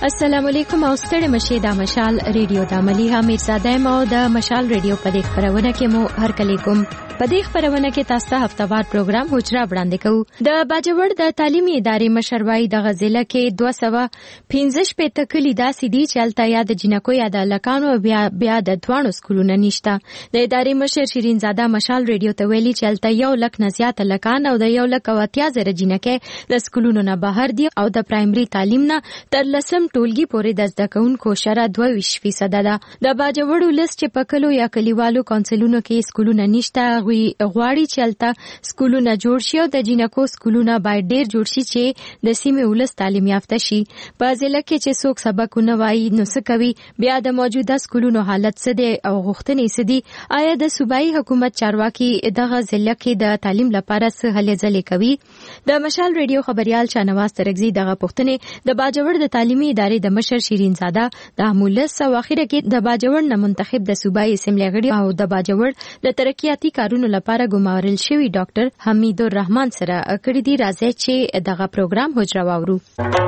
السلام علیکم او ستړي مشه د مشال ریډیو د مليها میرزاده مو د مشال ریډیو په دې خبرونه کې مو هرکلی کوم. په دې خبرونه کې تاسو ته هفتهوار پروګرام حجره وړاندې کوو. د باجوړ د تعلیمي ادارې مشروي د غزله کې 215 په تکلی داسې دي چې الته یا د جنکو یا د لکانو بیا د دوانو سکولونه نشته. د ادارې مشر شیرین زاده مشال ریډیو ته ویلي چې الته یو لک نه زیات لکان او د یو لک 80,000 جنکې د سکولونو نه بهر دي او د پرایمري تعلیم نه تر لسم ټولګي پورې د زده کوونکو شره 22% ده. د باجوړو لست چې په کلو یا کلیوالو کونسلونو کې سکولونه نشته غواړي چې الته سکولونه جوړ شي او د جنکو سکولونه باید ډیر جوړ شي چې د سیمې ولس تعلیم یافته شي. په ضلع کې چې څوک سبقونه وایي نو څه کوي، بیا د موجوده سکولونو حالت څه دی او غوښتنې څه دي، آیا د صوبایي حکومت چارواکي دغه ضلع کې د تعلیم لپاره څه هلې ځلې کوي. د مشال ریډیو خبريال شاهنواز ترکزي دغه پوښتنې د باجوړ د تعلیمي ادارې د مشر شیرین زاده د امولس او اخیره کې د باجوړ نه منتخب د صوبایي اسمبلی غړي او د باجوړ د ترقیاتي کارونو لپاره ګمارل شوی ډاکټر حمید الرحمن سره کړی دی. راځي چې دغه پروګرام حجره واورو.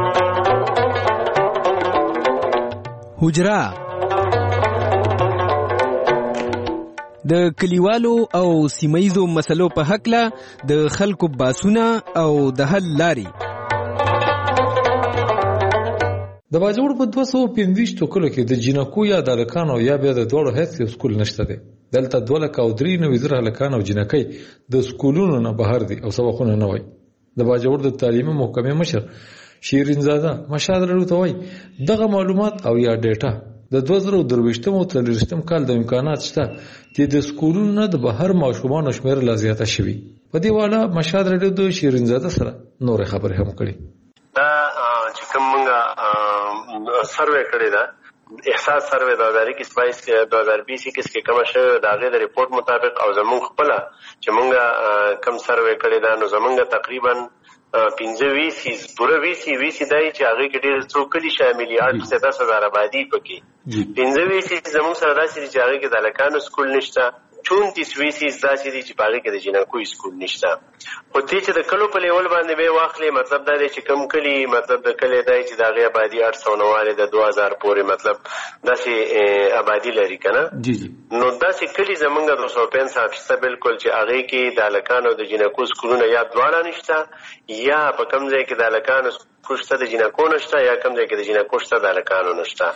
حجره د کلیوالو او سیمایزو مسلو په حق له د خلکو باسونه او د حل لاري. د باجوړ په 215 کلو کې د جنکو یا د لکانو یا بیا د دوړو هیڅ سکول نشته دی. دلته 2,93,000 لکان او جنکۍ د سکولونو نه بهر دي او سبقونه نه وای. د باجوړ د تعلیمي محکمې مشر شیرین زاده مشال ریډیو ته وای دغه معلومات او یا ډیټا د 2023 او 2023 کال د امکانات شته چې د سکولونو نه د بهر ماشومانو شمیر لا زیاته شوی. په دې والا مشال ریډیو د شیرین زاده سره نور خبرې هم کړي. دا چې کوم موږ سروې کړی دا احساس سروې 2021 کې 2020 کې کوم شوه د هغه د ریپورت مطابق او زموږ خپل چې موږ کم سروې کړی دا نو زموږ تقریبا 15 پوره 20 دای چې هغه کې ډېر څو کلی شامل دي 8,000 آبادی پکې 15 زموږ سره داسې چې هغه کې د لکانو سکول نشته 34 داسې دي چې باغې کې د جنکو سکول نشته. خو دې چې د کلو په لیول باندې به واخلې مطلب دا دی چې کم کلی مطلب د کلی دی چې د هغې آبادي 890 د 2000 پورې مطلب داسې آبادي لري که نه نو داسې کلی زمونږ 265% بالکل چې هغې کې د هلکانو د جنکو سکولونه یا دواړه نشته یا په کم ځای کې د هلکانو سکول شته د جنکو نشته یا کم ځای کې د جنکو شته د هلکانو نشته.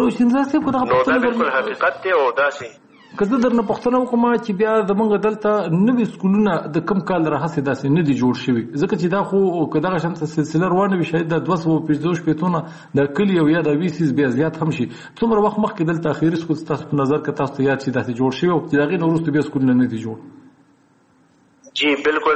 نو دا بالکل حقیقت دی او داسې که زه درنه پوښتنه وکړم چې بیا زمونږ دلته نوي سکولونه د کم کال راهیسې داسې نه دي جوړ شوي ځکه چې دا خو که دغه شانته سلسله روانه وي شاید د 215 د کلي او یا د 20 بیا زیات هم شي. څومره وخت مخکې دلته اخري سکول ستاسو په نظر کې تاسو ته یاد شي داسې جوړ شوي او چې د هغې نه وروسته بیا سکولونه نه دي جوړ؟ جی بالکل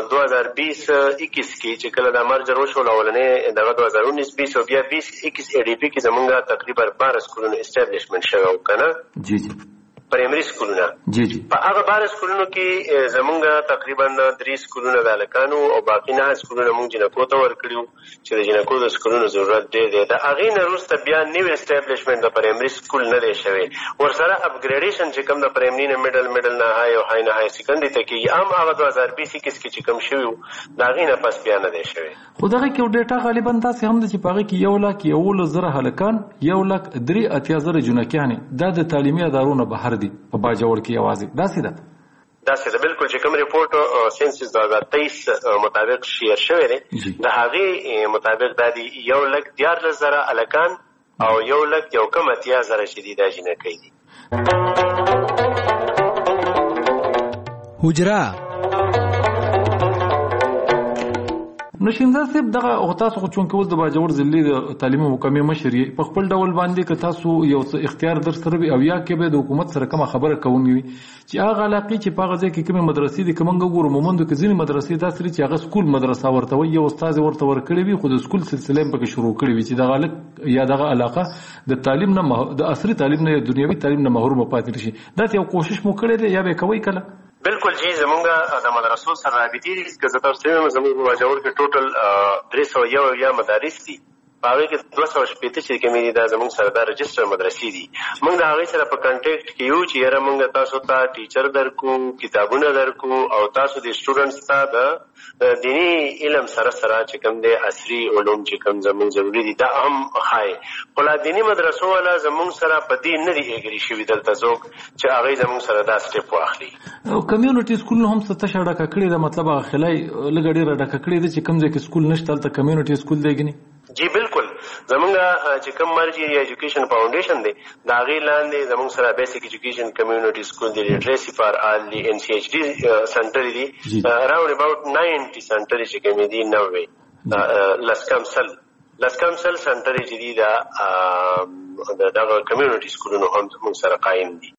2020-21 کې چې کله د مرجر وشول اولنې دغه 2019-20 او بیا 20-21 ADP کې زمونږ تقریبا 12 سکولونه اسټابلیشمنټ شوی و که نه جی پرایمري سکولونه په هغه 12 سکولونو کې زمونږ تقریبا 3 سکولونه د هلکانو او باقي 9 سکولونه مونږ جنکو ته ورکړي چې د جنکو د سکولونو ضرورت ډېر دی. د هغې نه وروسته بیا نوی اسټابلیشمنټ د پرایمري سکول نه دی شوی ورسره اپګریډیشن چې کوم د پرایمري نه میډل نه های او های نه های سیکنډري ته کېږي هم هغه 2020 کې چې کوم شوي و د هغې نه پس بیا نه دی شوی. خو دغه کې یو ډیټا غالبا داسې هم ده چې په هغې کې 1,11,000 هلکان 1,83,000 جنکیانې دا د تعلیمي ادارو نه بهر دي په باجوړ کې یوازې داسې ده بالکل چې کوم ریپورټ سینسس 2023 مطابق شیر شوی دی د هغې مطابق دا دی 1,14,000 هلکان او 1,80,000 چې دي دا جنکۍ دي. حجره نو شیندار صاحب دغه تاسو خو چونکې اوس د باجوړ ضلعې د تعلیمي محکمې مشر یې په خپل ډول باندې که تاسو یو څه اختیار در سره وي او یا کې به د حکومت سره کومه خبره کوونکې وي چې هغه علاقې چې په هغه ځای کې کومې مدرسې دي که موږ وګورو مومندو کې ځینې مدرسې داسې دي چې هغه سکول مدرسه ورته وایي یو استاد ورته ورکړی وي خو د سکول سلسله یې پکې شروع کړې وي چې دغه هلک یا دغه علاقه د تعلیم نه د عصري تعلیم نه یا دنیوي تعلیم نه محرومه پاتې شي. داسې یو کوشش مو کړی دی یا به کوئ کله؟ بالکل جی زمونږ د مدرسو سره رابطې دي که زه تاسو ته وایم زمونږ په باجوړ کې ټوټل 301 مدارس دي هغه کې 280 چې کومې دي دا زموږ سره د رجستر مدرسې دي. موږ د هغه سره په کنټیکټ کې یو چې یاره موږ تاسو ته ټیچر درکو، کتابونه درکو او تاسو د سټوډنټس ته د دینی علم سره چې کوم د عصري علوم چې کوم زموږ ضروري دي دا هم خای. خو لا دینی مدرسو ولا زموږ سره په دې نه دی اګری شوی دلته څوک چې هغه زموږ سره دا سټپ واخلي. کمیونټي سکول هم څه تشه ډکه کړې ده، مطلب هغه خلای لګ ډېره ډکه کړې ده چې کوم ځای کې سکول نشته هلته کمیونټي سکول دی ګني. جی بالکل، زمونږ چې کوم مرجی ایجوکیشن فاونډیشن دی دا غي لاندې زمونږ سره بیسیک ایجوکیشن کمیونټي سکول دی، لټریسي فار آل دی، ان سی ایچ ډي سنټر دی، اراوند اباوت 90 سنټر چې کوم دی 90 لسکمسل سنټر چې دی دا دغه کمیونټي سکولونو هم زمونږ سره قائم دي.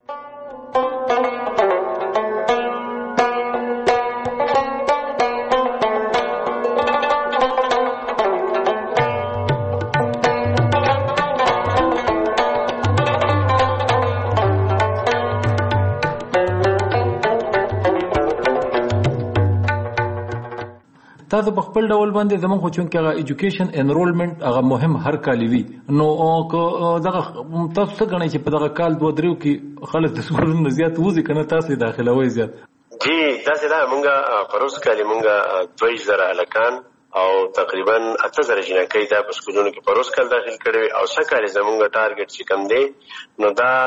تاسو په خپل ډول باندې زموږ خو چونکې هغه ایجوکیشن انرولمنت هغه مهم هر کال وي، نو دغه تاسو څه غواړئ چې په دغه کال 2-3 کې خلک د سکولونو زیات وځي کنه تاسو داخلوي زیات؟ جی تاسو دا مونږه پروس کال مونږه 2000 الکان او تقریبا 8000 جنکۍ دا په سکولونو کې پروس کال داخل کړي او سکه زمونږه ټارګټ چې کوم دی نو دا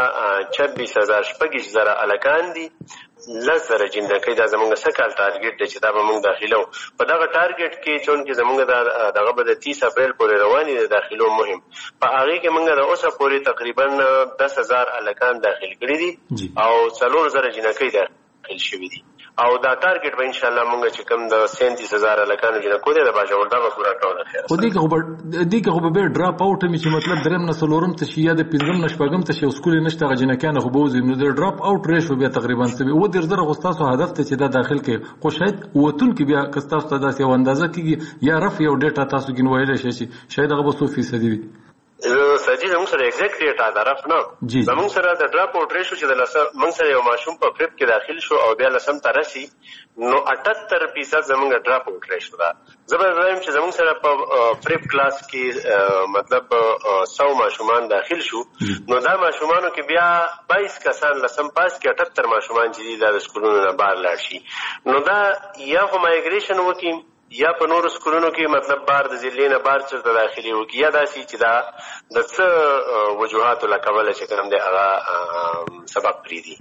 24000 الکان دي، 10,000 جنکۍ دا زمونږ سکال ټارګټ دی چې دا به مونږ داخلو. په دغه ټارګټ کې چون کې زمونږ دغه به د 30 اپریل پورې رواني د داخلو مهم په هغه کې مونږ د اوسه پورې تقریبا 10,000 الکان داخل کړي دي او 4,000 جنکۍ داخل شوي دي او دا ټارګټ به ان شاء الله مونږ چې کوم د 37,000 الکان جنکو دی د باجوړ دا به پورا کوو. خو دې کې خو به ډراپ اوټ می چې مطلب دریم نه څلورم ته شي یا د پنځم نه شپږم ته شي سکول نشته جنکان خو بوزي نو د ډراپ اوټ ریشو بیا تقریبا څه و درځره غوستاسو هدف ته چې دا داخل کې خو شاید وتون کې بیا کستاسو ته داسې اندازه کیږي یا رف یو ډیټا تاسو کې وایي شي شاید هغه 100% وي. سجی زموږ سره ایگزیکټ ډیټا درف نه زموږ سره د ډراپ اوټ ریشو چې د موږ سره یو ماشوم په پریپ کې داخل شو او بیا لسم ترسي نو 78% زموږ ډراپ اوټ ریشو ده. زبر وایم چې زموږ سره په پریپ کلاس کې مطلب 100 ماشومان داخل شو نو دا ماشومانو کې بیا 22 کسان لسم پاس کې 78 ماشومان چې د سکولونو نه بهر لاړ شي نو دا یا خو مایګریشن وکي یا په نورو سکولونو کې مطلب بار د ضلع نه بار چرته داخلي وکي یا داسې چې دا د څه وجوهاتو له کبله چې کوم دی هغه سبب پرېږدي.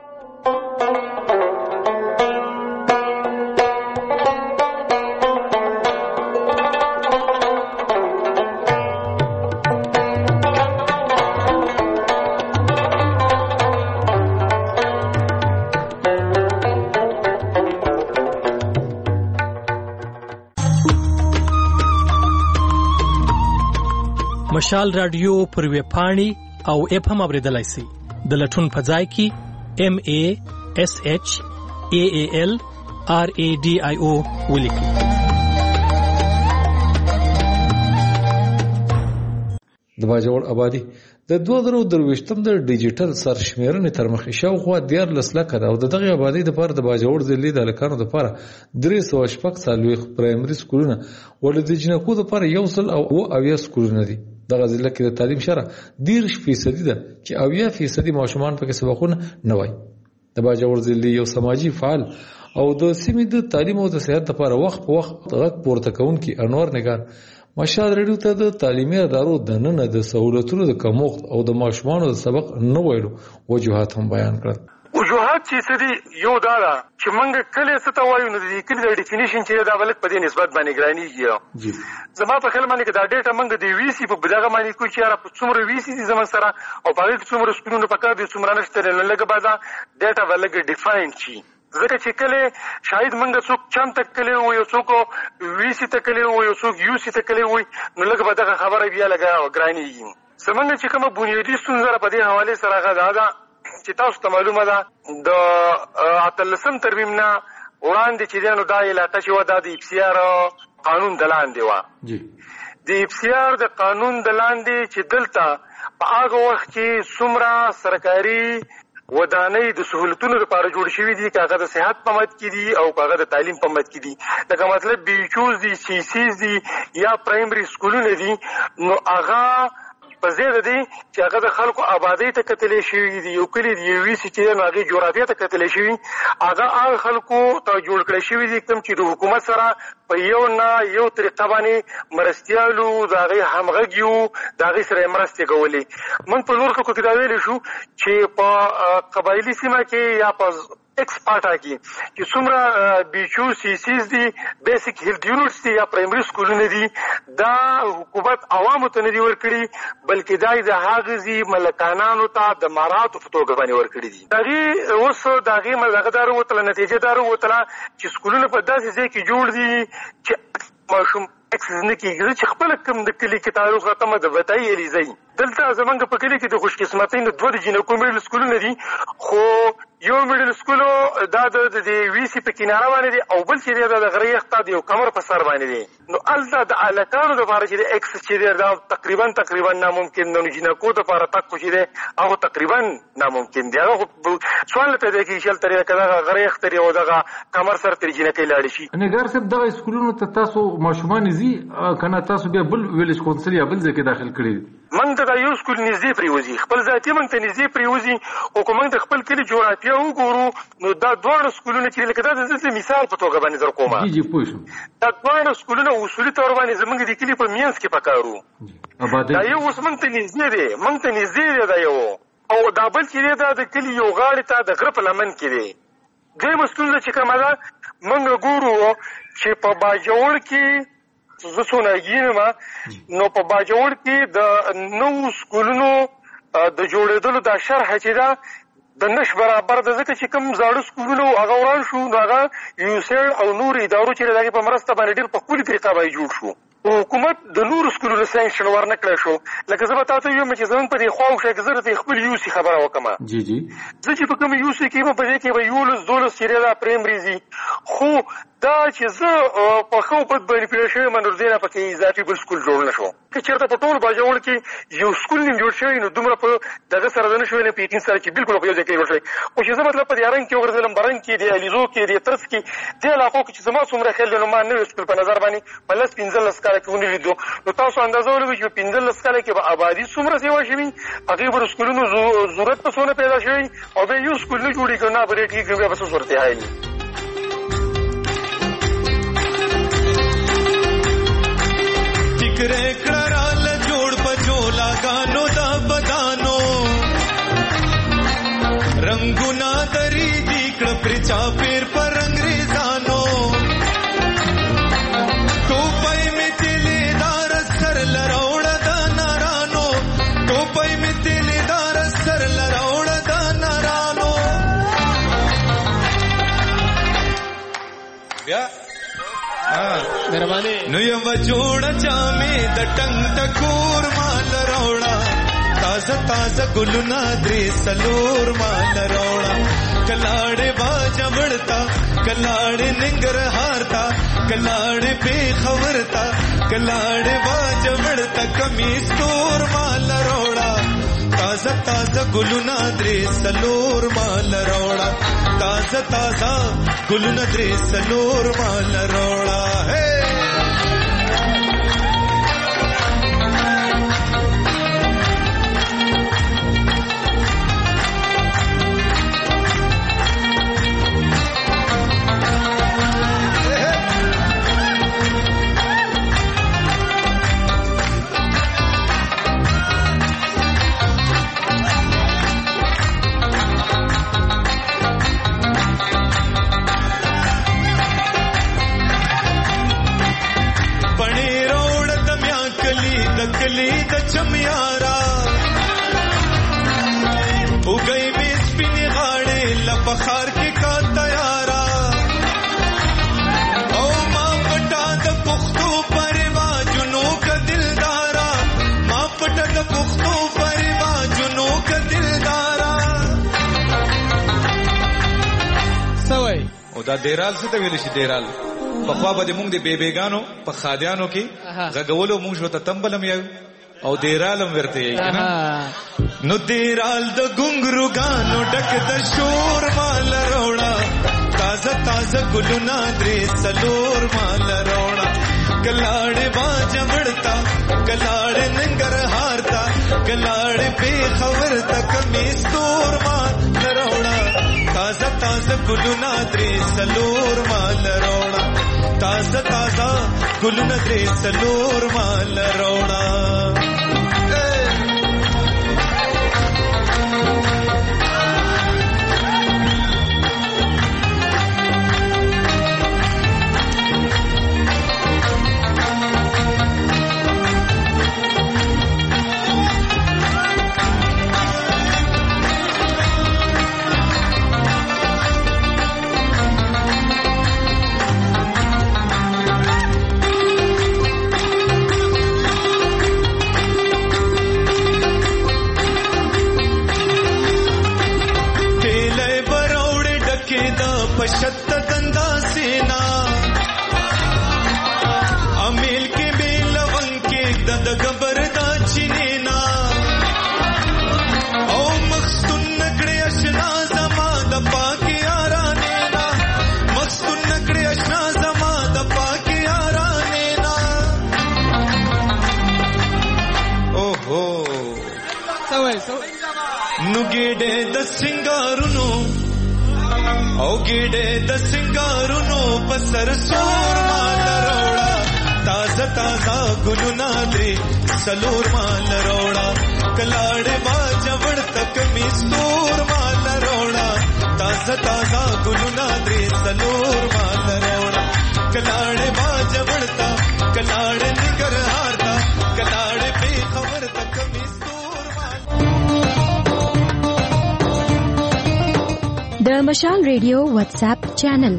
مشال رادیو پر ویب پاڼې او اپ هم اوریدلای شئ. د لټون په ځای کې MASHAALRADIO ولیکئ. د باجوړ آبادی د 2023 د ډیجیټل سرشمیرنې تر مخ شاوخوا 14 لک ده او دغه آبادی د پر د باجوړ ضلع د الکانو د پر 340 پرایمري سکولونه ولې د جنکو د پر 100 سکولونه دي. دغه ضلع کې د تعلیم شره 10% ده چې 80% ماشومان پکې سبقونه نه وای. د باجوړ ضلع یو سماجی فعال او د سیمې د تعلیم او د صحت لپاره وخت په وخت غږ پورته کوونکی انور نگار مشال ریډیو ته د تعلیمي ادارو د نن د سہولتونو د کمښت او د ماشومانو د سبق نه ویلو وجوهات هم بیان کړل. وجوهات چې څه دي یو دا ده چې موږ کله څه ته وایو نو د کلی د ډیفینیشن چې دا ولک په دې نسبت باندې ګرانیږي. زما په خیال باندې دا ډیټا موږ د وی سی په بداغه باندې کوی چې را په څومره وی سی زمون سره او په دې څومره سکولونو په کار دي څومره نشته نه لګه بازا ډیټا ولګ ډیفاین شي. ځکه چې کله شاید موږ څوک چم تک کله و یو څوک وی سی تک کله و یو څوک یو سی تک کله وي نو لګه به دا خبره بیا لګه ګرانیږي. زمونږ چې کومه بنیادی ستونزه په دې حواله سره غدا چې تاسو ته معلومه ده د اتلسم ترمیم نه وړاندې چې دنو دا علاقه چې و دا د اپسیار قانون د لاندې و د اپسیار د قانون د لاندې چې دلته په هغه وخت کې څومره سرکاري ودانۍ د سهولتونو لپاره جوړ شوي دي، که هغه د صحت په مد کې دي او که هغه د تعلیم په مد کې دي. لکه مطلب بیچوز دي، سیسیز دي یا پرایمري سکولونه دي، نو هغه په ځای د دې چې هغه د خلکو آبادۍ ته کتلی شوي دي. یو کلي د یو ویسي چې دی نو هغې جغرافیه ته کتلی شوي، هغه هغه خلکو ته جوړ کړی شوي دي کوم چې د حکومت سره په یو نه یو طریقه باندې مرستیالو، د هغې همغږي وو، د هغې سره یې مرستې کولې. موږ په نور خلکو کې دا ویلی شو چې په قبایلي سیمه کې یا په ایکس پاټا کې چې څومره بیچو سیسیز دي، بیسک هیلث یونټس دي یا پرایمري سکولونه دي، دا حکومت عوامو ته نه دي ورکړي، بلکې دا د هغې ملکانانو ته د ماراتو په توګه باندې ورکړي دي. د هغې اوس د هغې دغه دا راووتله، نتیجه دا راووتله چې سکولونه په داسې ځای کې جوړ دي چې ماشوم اکسس نه کېږي. چې خپله کوم د کلي کې تعلق ختمه د وطایي الیزۍ دلته زمونږ په کلي کې د خوشقسمتۍ نه 2 د جینکو میډل سکولونه دي، خو یو میډل سکولو دا د ویسي په کناره باندې دی او بل چې دی دا د غره یخته د یو کمر په سر باندې دی. نو هلته د هلکانو دپاره چې د اکسس چې دی دا تقریبا ناممکن دی. نو جینکو دپاره تک خو چې دی هغه تقریبا ناممکن دی. هغه سوال نه پیدا کېږي چې هلته دی که دغه غره یخته دی او دغه کمر سر ترې جینکۍ لاړې شي. نګار صاحب دغه سکولونو ته تاسو ماشومان ځي که نه تاسو بیا بل ویلج کونسل یا بل ځای کې داخل کړي دي؟ موږ ته دا یو سکول نږدې پرېوځي، خپل ذاتي موږ ته نږدې پرېوځي، او که موږ د خپل کلي جغرافیه وګورو نو دا دواړه سکولونه چې لکه دا د دلته مثال په توګه باندې در کومه، پوه شوم، دا دواړه سکولونه اصولي طور باندې زموږ د کلي په منځ کې پکار وو. دا یو اوس موږ ته نږدې دی دا یو، او دا بل چې دی دا د کلي یو غاړې ته د غره په لمن کې دی. دویمه ستونزه چې کومه ده موږ ګورو چې په باجوړ کې زه څونه ګینم نو په باجوړ کې د نوو سکولونو د جوړېدلو دا شرحه چې ده د نش برابر ده، ځکه چې کوم زاړه سکولونه هغه وران شو نو هغه یوسیډ او نور ادارو چې د هغې په مرسته باندې ډېر په ښکلې طریقه باندې جوړ شو. حکومت د نورو سکولونو سینکشن ورنه کړی شو. لکه زه به تا ته ویم چې زموږ په دې خواوشا کې زه درته خپل یوسي خبره وکړم. زه چې په کوم یوسي کې یم په دې کې به 11-12 چې دی دا پرایمري ځي، خو دا چې زه په ښه بد باندې پیدا شوی یم نو دې نه پکې اضافي بل سکول جوړ نه شو. که چېرته په ټول باجوړ کې یو سکول نیم جوړ شوی نو دومره په دغه سره نه شوی نه په یقین سره چې بلکل په یو ځای کې جوړ شوی. خو چې زه مطلب په دې رنګ کې وګرځېدلم، برنګ کې د علیزو کې د ترڅ کې دې علاقو کې چې زما څومره خیال دی نو ما نوی سکول په نظر باندې په 10-15 کاله کې ونه لیدو. نو تاسو اندازه ولګوئ چې په 15 کاله کې به آبادي څومره سیوا شوي، هغې به د سکولونو ضرورت په څونه پیدا شوی، او بیا یو سکول نه جوړېږي نه به ډېر ټیک بیا به څه صورتحال وي. کرال جوړ پجولا گانو دا بدانو رنگونا دری دیکڑ پرچا پیر پر انگریزانو ټوپای می تیلی دار سر لروړه دا نارانو ټوپای می تیلی دار سر لروړه دا نارانو بیا نو یو جوړه جامې د ټنګ ټکور مال راوړه تازه تازه ګلونه درې سلور مال راوړه کلاړې باجه وړتا کلاړې ننګرهار تا کلاړې پېښور تا کلاړې باجه وړتا کمیز تور مال راوړه تازه تازه ګلونه درې سلور مال راوړه تازه تازه ګلونه درې سلور مال راوړه. کلی د چمیارا وګي می سپینې غاړې لپخار کې کا تیارا او ما پټا د پښتو پرواجونو کا دلدارا ما پټا د پښتو پرواجونو کا دلدارا سوي او دا ډیرال څه ته ویل شي ډیرال په خوا به موږ د بیبیګانو په خادیانو کې غږولو موږ ته تمبلم یو او ډیرالم ورته یې کنه نو دیرال د ګونګرو غانو ډک د شور مال روړا تازه تازه ګلونه درې څلور مال روړا کلاړې باجه مړتا کلاړې ننګرهار تا کلاړې په خبر تک میستور مال روړا تازه تازه ګلونه درې څلور مال روړا تازه تازه ګلونه درې څلور مال روړا پشت دندا سینا امیل کے بے لونگ کے دد گبر دا چنینا او مخستون نکڑے اشنا زما دا پاکی آرانینا مخستون نکڑے اشنا زما دا پاکی آرانینا اوہو نگیڑے دا سنگارونو او ګډه د سنگارونو په سر سور مال روړا تازه تازه ګلونه درې څلور مال روړا کلاړې باجه وړ تک میستور مال روړا تازه تازه ګلونه درې څلور مال روړا کلاړې باجه وړ تا کلاړې نګرهار تا کلاړې په خبر تک میستور مال. د مشال ریډیو واتس اپ چینل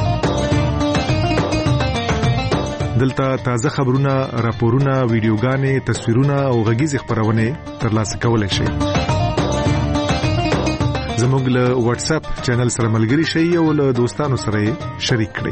دلته تازه خبرونه، راپورونه، ویډیوګانې، تصویرونه او غږیز خبرونه ترلاسه کولای شئ. زموږ له واتس اپ چینل سره ملګري شئ او له دوستانو سره شریک کړئ.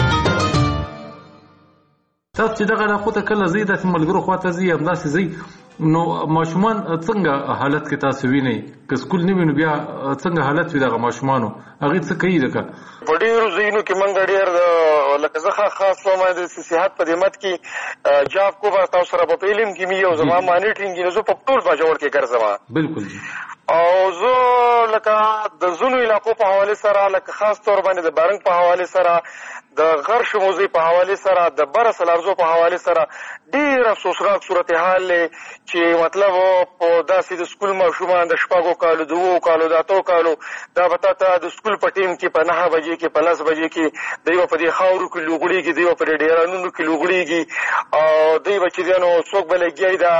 تاسو چې دغه راپورته کله زی د ملګرو خواته زی همداسې زی نو ماشومان څنګه حالت کې تاسو وینئ که سکول نه وینو بیا څنګه حالت وي دغه ماشومانو هغه څه کوي دغه په ډیرو ځایونو کې منګ ډیر لکه زه خاص کوم د صحت په دمت کې جاب کو تاسو سره په علم کې مې یو زما مانیټرینګ کې زه په ټول باجوړ کې ګرځم بالکل او زه لکه د زونو علاقو په حواله سره لکه خاص طور باندې د بارنګ په حواله سره د غرش موزي په حواله سره د برس لارزو په حواله سره ډیر افسوسناک صورتحال چې مطلب په داسې د سکول ماشومان د شپږو کالو دوو کالو د اتو کالو دا وتا ته د سکول په ټیم کې په 9 بجې کې په 10 بجې کې دیو په دې خاورو کې لوغړیږي دیو په ډیرانونو کې لوغړیږي او دوی بچی دنو څوک بلګي دا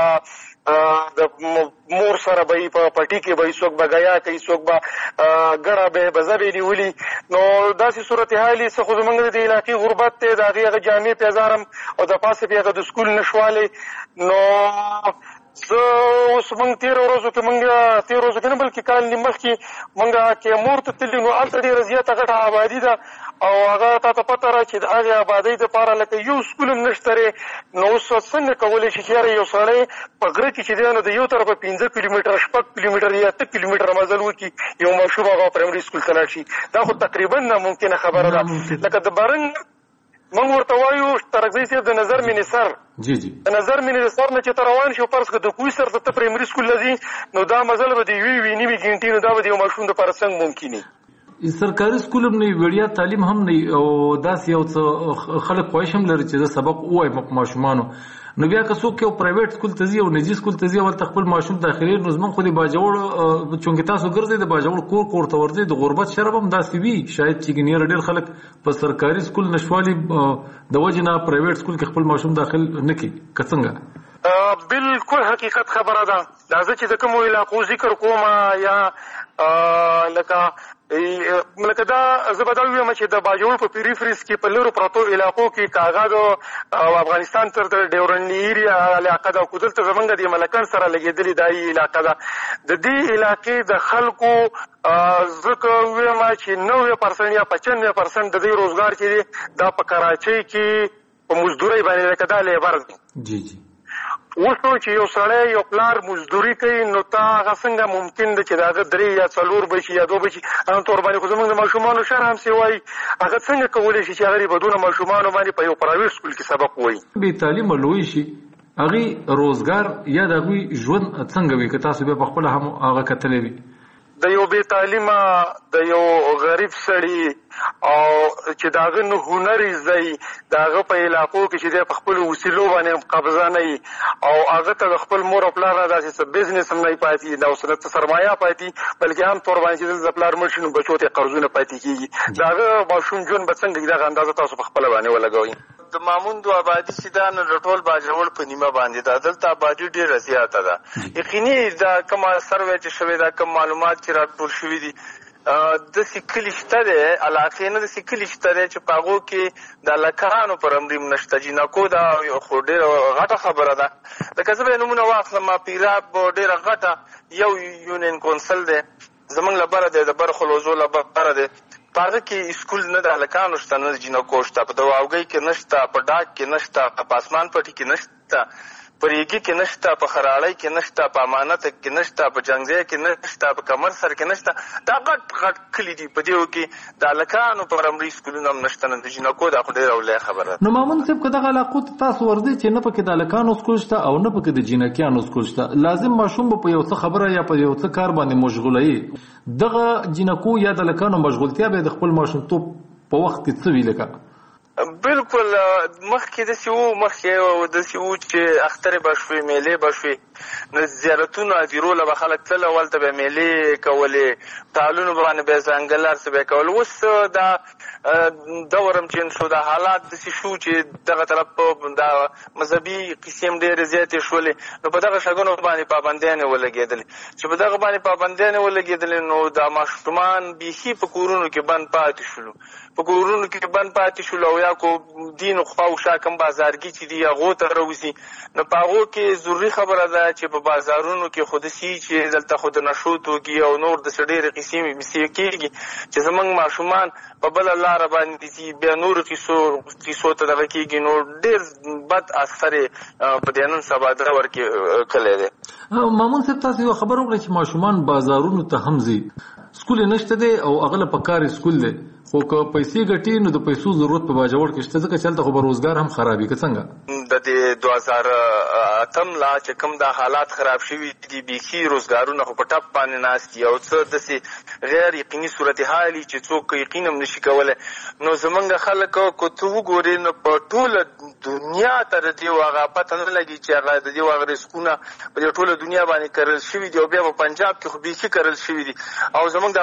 د مور سره به په پټي کې به څوک بغایا کوي څوک به ګړه به بزبې نیولي نو داسې صورتحال څه خو زمونږ د علاقې غربت دی د هغې جامع پیزارم او د پاسه بیا د سکول نشوالی نو زه اوس موږ تېره ورځو کې نه بلکې کال نیم مخکې موږ کې مور ته تللي نو هلته ډېره زیاته غټه آبادي ده او هغه تا ته پته را چې د هغې آبادۍ دپاره لکه یو سکول هم نشته دی نو اوس څنګه کولی شي چې یاره یو سړی په غره کې چې دی نو د یو طرفه 15 کیلومتره 6 کیلومتره یا 8 کیلومتره مزل وکړي یو ماشوم هغه پرایمري سکول ته لاړ شي دا خو تقریبا ناممکنه خبره ده لکه د بارنګ موږ ورته وایو ترکزی صاحب د نظر منیسر د نظر منیسر نه چې ته روان شي او فرض کړه د کوی سر ته پرایمري سکول لځي نو دا مزل به د یوې نیمې ګنټې نو دا به د یو ماشوم دپاره څنګه ممکن وي سرکاري سکول هم نه وړیا تعلیم هم نه او داسې یو څه خلک خواهش هم لري چې د سبق ووایم په ماشومانو نو بیا که څوک یو پرایویټ سکول ته ځي او نجي سکول ته ځي ورته خپل ماشوم داخلي نو زموږ خو د باجوړ چونکې تاسو ګرځئ د باجوړ کور ته ورځئ د غربت شرب هم داسې وي شاید چې ګنیر ډېر خلک په سرکاري سکول نشوالي د وجې نه پرایویټ سکول کې خپل ماشوم داخل نه کړي که څنګه بالکل حقیقت خبره ده دا زه چې د کومو علاقو ذکر کوم یا لکه دا زه به دا ووایم چې د باجوړ په پیریفریز کې په لرو پرتو علاقو کې کاغه د افغانستان تر د ډیورنډ ایریا علاقه ده او دلته زمونږ د ملکان سره لګېدلې دا علاقه ده د دې علاقې د خلکو ځکه ووایم چې 90% یا 95% د دې روزګار چې دی دا په کراچۍ کې په مزدورۍ باندې لکه دا لیبر دی اوس نو چې یو سړی یو پلار مزدوري کوي نو تا هغه څنګه ممکن ده چې د هغه 3 یا 4 بچي یا 2 بچي هم طور باندې خو زموږ د ماشومانو شر هم سي وایي هغه څنګه کولی شي چې هغه بدون ماشومانو باندې په یو پرایویټ سکول کې سبق وایي بې تعلیمه لوی شي هغې روزګار یا د هغوی ژوند څنګه وي که تاسو بیا پخپله هم هغه کتلی وي د یو بې تعلیمه د یو غریب سړي او چې د هغه نه هنر زده وي د هغه په علاقو کې چې دی په خپلو وسیلو باندې قبضه نه وي او هغه ته د خپل مور او پلار نه داسې څه بزنس هم نه پاتې د اوسنه سرمایه پاتې بلکې هم طور باندې چې د پلار مړ شي نو بچو ته قرضونه پاتې کېږي د هغه ماشوم ژوند به څنګه دغه اندازه تاسو په خپله باندې ولګوئ د ماموندو آبادي چې دا نه د ټول باجوړ په نیمه باندې ده دلته آبادي ډېره زیاته ده یقیني دا کومه سروې چې شوې ده کوم معلومات چې راټول شوي دي داسې کلي شته دی علاقې نه داسې کلي شته دی چې په هغو کې د هلکانو پر امریم نشته جینکو ده خو ډېره غټه خبره ده لکه زه به یې نومونه واخلم پیراب ډېره غټه یو یونین کونسل دی زموږ لپاره دی د برخلوزو لپاره دی په هغه کې اسکول نه د هلکانو شته نه د جینکو شته په دواوګۍ کې نشته په ډاک کې نشته په اسمان پټي کې نشته په ریګي کې نشته په خراړۍ کې نشته په امانت کې نشته په جنګځای کې نشته په کمرسر کې نشته دا غټ غټ کلي دي په دې کې د هلکانو په پرایمري سکولونه هم نشته نه د جینکو دا خو ډېره اولیه خبره نو مامون صاحب که دغه علاقو ته تاسو ورځئ چې نه پکې د هلکانو سکول شته او نه پکې د جینکیانو سکول شته لازم ماشوم به په یو څه خبره یا په یو څه کار باندې مشغوله دغه جینکو یا د هلکانو مشغولتیا به د خپل ماشومتوب په وخت کې څه وي لکه بالکل مخکې داسې وو چې اخترې به شوې میلې به شوې نو زیارتونو هدیرو له به خلک تلل هلته به میلې کولې ټالونو باندې به ځنګل هر څه به یې کول اوس دا دور هم چینج شو دا حالات داسې شو چې دغه طرف دا مذهبي قیسې هم ډېرې زیاتې شولې نو په دغه شګونو باندې پابندیانې ولګېدلې چې په دغه باندې پابندیانې ولګېدلې نو دا ماشومان بیخي په کورونو کې بند پاتې شولو په کورونو کې بند پاتې شولو او یا کو دین خوا او شا کم بازارګي چې دي هغو ته راوځي نو په هغو کې ضروري خبره ده چې په بازارونو کې خو داسې چې دلته خو د نشو توکي او نور داسې ډېرې قیسې مسې کېږي چې زموږ ماشومان په بله لاره باندې ځي بیا نورو قیسو ته دغه کېږي نو ډېر بد اثر یې په دې نن سبا دور کې کلی دی مامون صاحب تاسو یو خبر وکړئ چې ماشومان بازارونو ته هم ځي سکول یې نشته دی او هغه له پکار سکول دی خو که پیسې ګټي نو د پیسو ضرورت په باجوړ کې شته ځکه چې هلته خو به روزګار هم خرابي که څنګه د دې 2008 لا چې کوم دا حالات خراب شوي دي بیخي روزګارونه خو په ټپ باندې ناست دي او څه داسې غیر یقیني صورتحال چې څوک یقین هم نشي کولی نو زمونږ خلک که ته وګورې نو په ټوله دنیا ته د دې هغه پته نه لګي چې هغه د دې هغه رزقونه په دې ټوله دنیا باندې کرل شوي دي او بیا په پنجاب کې خو بیخي کرل شوي دي او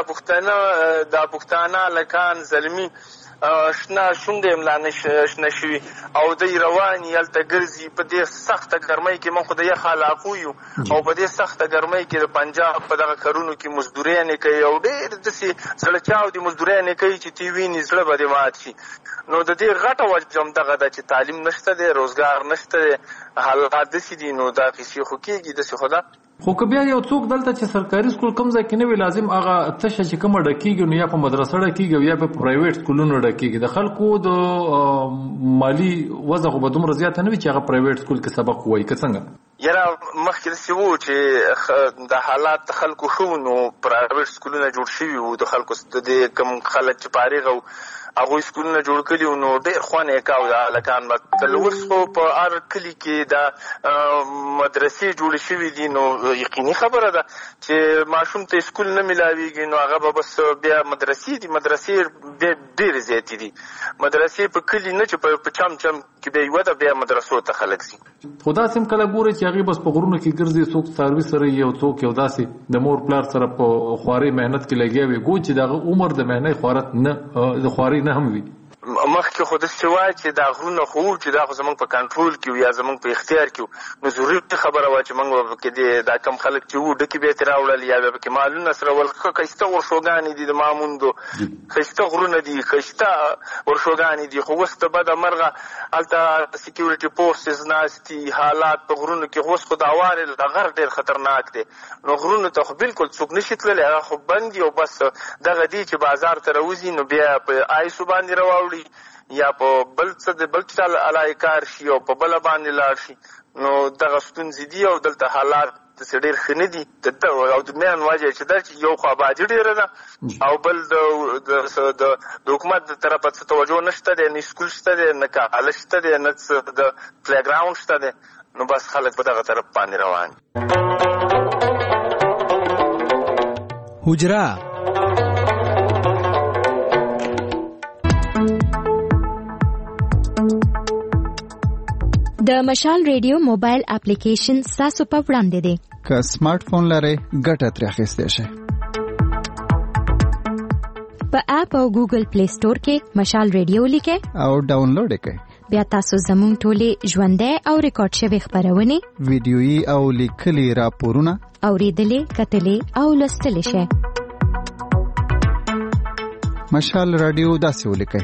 زمونږ دا پښتانه لکان زلمی شنه شونډې هم لا شنه شوي او دوی روان یې هلته ګرځي په دې سخته ګرمۍ کې موږ خو د یخ علاقو یو او په دې سخته ګرمۍ کې د پنجاب په دغه کارونو کې مزدورۍ کوي او ډېر داسې زړه چاودي مزدورۍ کوي چې تی ویني زړه به دې مات شي نو د دې غټه وجه هم دغه ده چې تعلیم نشته دی روزګار نشته دی حالات داسې دي نو دا قیسې خو کېږي داسې خو ده خو که بیا یو څوک دلته چې سرکاري سکول کوم ځای کې نه وي لازم هغه تشه چې کومه ډکېږي نو یا په مدرسه ډکېږي او یا په پرایویټ سکولونو ډکېږي د خلکو د مالي وضع خو به دومره زیاته نه وي چې هغه پرایویټ سکول کې سبق ووایي که څنګه یاره مخکې داسې وو چې د حالات د خلکو ښه نو پرایویټ سکولونه جوړ شوي وو د خلکو د دې کوم خلک چې فارغ او هغوی سکولونه جوړ کړي وو نو ډېر خوند یې کاوه د هلکان به اوس خو په هر کلي کې دا مدرسې جوړې شوي دي نو یقیني خبره ده چې ماشوم ته سکول نه میلاویږي نو هغه به بس بیا مدرسې دي مدرسې ډېرې زیاتې دي مدرسې په کلي نه چې په چم کې بیا یوه ده بیا مدرسو ته خلک ځي خو داسې هم کله ګورئ چې هغې بس په غرونو کې ګرځي څوک څاروي سره یو څوک یو داسې د مور پلار سره په خوارۍ محنت کې لګیا وي ګو چې د هغه عمر د محنۍ خوارۍ نه هم وي مخکې خو داسې وایي چې دا غرونه خو وو چې دا خو زموږ په کنټرول کې یا زموږ په اختیار کې نو ضروري خبره وه چې موږ به پکې دا کم خلک چې وو ډکې به یې ترې راوړل یا به پکې مالونه سره ول ښه ښایسته ورشوګانې دي د ماموندو ښایسته غرونه دي ښایسته ورشوګانې دي خو اوس د بده مرغه هلته سکیورټي فورسز ناست دي حالات په غرونو کې اوس خو د هوارې د غر ډېر خطرناک دی نو غرونو ته خو بالکل څوک نشي تللی هغه خو بند دي او بس دغه دي چې بازار ته راوځي نو بیا په آیسو باندې راواوړي یا په بل څه د بل چا علاوه کار شي او په بل باندې لاړ شي نو دغه ستونزې دي او دلته حالات د ډېر ښه نه دي او د مین وجه چې دا چې یو خو آبادي ډېره ده او بل د حکومت د طرفه څه توجه نشته دی، نه سکول شته دی، نه کالج شته دی، نه د پلی ګراونډ شته دی، نو بس خلک په دغه طرف باندې روان حجره د مشال ریډیو موبایل اپلیکیشن تاسو په وړاندې دی. که سمارټ فون لرئ ګټه ترې اخیستی شئ. په اپ او ګوګل پلی سٹور کې مشال ریډیو لیکئ او ډاونلوډ یې کړئ. بیا تاسو زموږ ټولې ژوندۍ او ریکارډ شوي خپرونې، ویډیويي او لیکلي راپورونه اورېدلې، کتلې او لوستلی شئ. مشال رادیو داسې ولیکئ: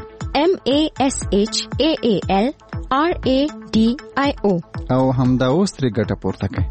MASHAAL RADIO او همدا اوس ترې ګټه پورته کړئ.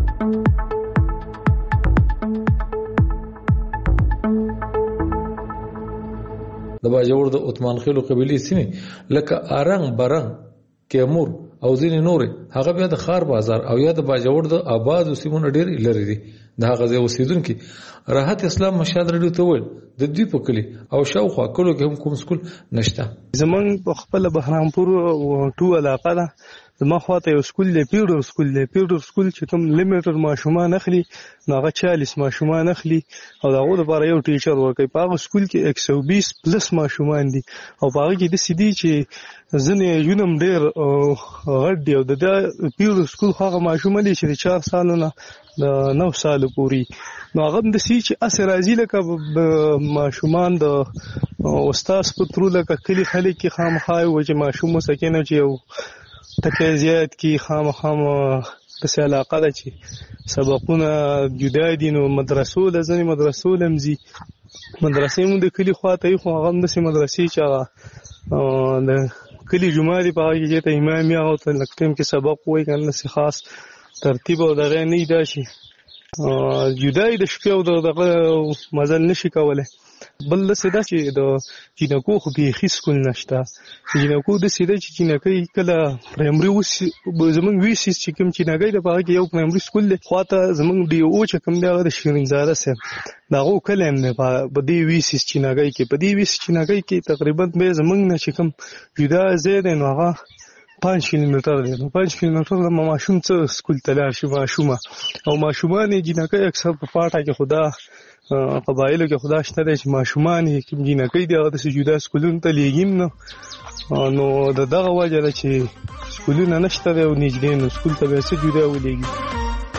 د باجوړ د عثمان خیلو قبیلې سیمې لکه آرنګ برنګ کیمور او ځینې نورې هغه بیا د خار بازار او یا د باجوړ د آبادو سیمونو ډېر لري دي. د هغه ځای اوسیدونکي راحت اسلام مشال رادیو ته وویل د دوی په کلي او شاوخوا کلو کې هم کوم سکول نشته. زمونږ په خپل بهرامپور ټو علاقه ده، زما خواته یو سکول دی، پیډر سکول دی. پیډر سکول چې کوم لیمیټر ماشومان اخلي نو هغه 40 ماشومان اخلي او دغه لپاره یو ټیچر ورکوي. په هغه سکول کې 120 پلس ماشومان دي او په هغه کې د سیدي چې ځنې یونم ډېر غټ دی او د پیډر سکول هغه ماشومان دي چې 4 سالو نه د 9 سالو پوري نو هغه د سی چې اس راځي لکه ماشومان د استاد په تر لکه کلی خلک کې خامخای و چې ماشوم مسکینه چې یو ټکی زیات کې خامخام په علاقه ده چې سبقونه جدا دي نو مدرسو لازمي مدرسو لمزي مدرسې مونږ د کلی خواته خو هغه د سي مدرسې چې د کلی جمعه دی په هغه کې ته امام یا او ته لکټم کې سبق وای کنه سي خاص ترتیب او دغه نه دی شي جدای د شپې او دغه مزل نشي کولای. بل سدا چې د جنکو خو به سکول نشته. جنکو د سیده چې جنکې کله پرایمري زمونږ ویسي چې کوم چې نګای د پاره کې یو پرایمري سکول دی خواته زمونږ دی او چې کوم دی د شیرینزاده سره دغه کلم نه په دی ویسي چې نګای کې په دی ویسي چې نګای کې تقریبا به زمونږ نه چې کوم جدا زید نه هغه 5 کیلومتر دی. 5 کیلومتر د ماشوم څخه سکول ته لاړ شي ماشومه او ماشومان جنکې اکثر په پاټه کې خدا قبایلو کې خدا شته چې ماشومان کوم جنکې دی هغه د جدا سکولونو ته لیږم نو دغه وجه چې سکولونه نشته او نږدې نو سکول ته به څه جدا ولېږي.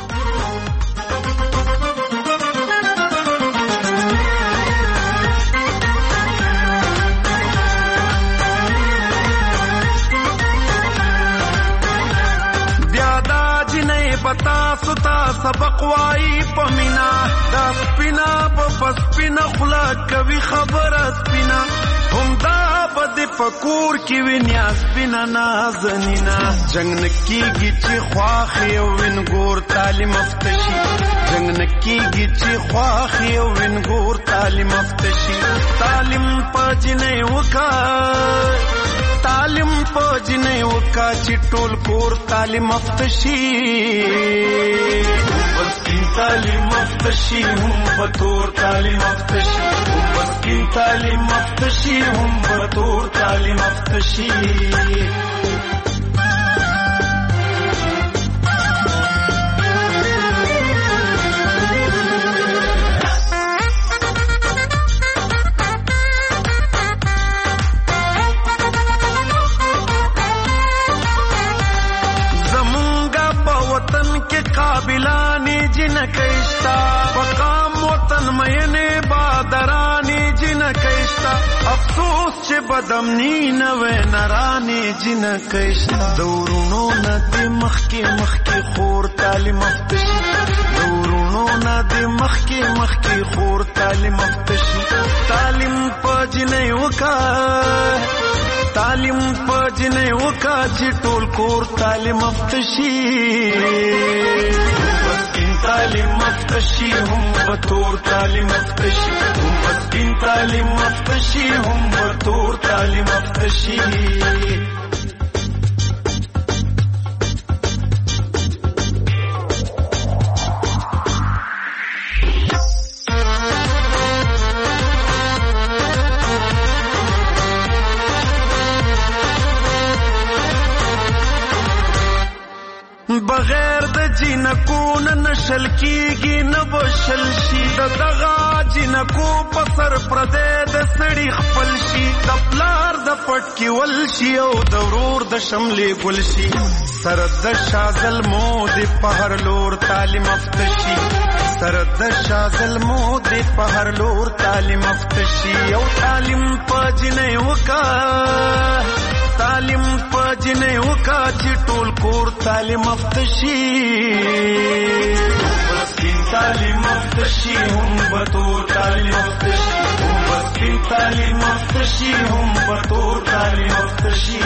پتا ستا سبق وای پمینا دا سپینا په سپینا خلا کوي خبره سپینا هم دا بد فکور کی وینیا سپینا نازنینا جنگ نکیږي چې خواخي او وینګور تعلیم افتشي جنگ نکیږي چې خواخي او وینګور تعلیم افتشي تعلیم پجنې وکا تعلیم پجنې وکا چې ټول کور تعلیم افتشي بس کی تعلیم افتشي هم بطور تعلیم افتشي بس کی تعلیم افتشي هم بطور تعلیم افتشي قابلانی جنکشتا فقام وطن مینه بادرانی جنکشتا افسوس چه بدمنی نوے نرانی جنکشتا دورونو ندی مخی خور تعلیم افتشی دورونو ندی مخی خور تعلیم افتشی تعلیم پجنی وکا تعلیم پجنی وکا چی ټول کور تعلیم افتشی بس کی تعلیم مفتشي هم بطور تعلیم مفتشي هم بسپین تعلیم مفتشي هم بطور تعلیم مفتشي بغیر د جنکو نه نشل کیږي نه بشل شي دغه جنکو په سر پردې د سړي خپل شي د پلار د پټکی ول شي او د ورور د شملې ګل شي سر د شازل مو د پهر لور تعلیم افتشي سر د شازل مو د پهر لور تعلیم افتشي او تعلیم پجنې وکا تعلیم پجنې وکا چې ټول کور تعلیم افتشي بسپین تعلیم افتشي هم بطور تعلیم افتشي هم بسپین تعلیم افتشي هم بطور تعلیم افتشي